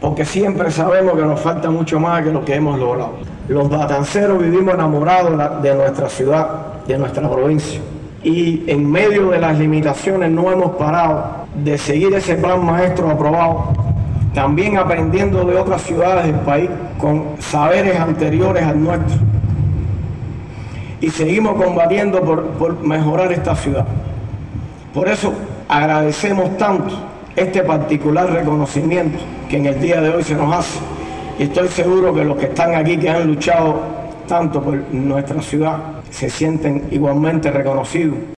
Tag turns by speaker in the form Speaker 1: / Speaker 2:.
Speaker 1: porque siempre sabemos que nos falta mucho más que lo que hemos logrado. Los batanceros vivimos enamorados de nuestra ciudad, de nuestra provincia, y en medio de las limitaciones no hemos parado de seguir ese plan maestro aprobado, también aprendiendo de otras ciudades del país con saberes anteriores al nuestro, y seguimos combatiendo por mejorar esta ciudad. Por eso agradecemos tanto este particular reconocimiento que en el día de hoy se nos hace, y estoy seguro que los que están aquí, que han luchado tanto por nuestra ciudad, se sienten igualmente reconocidos.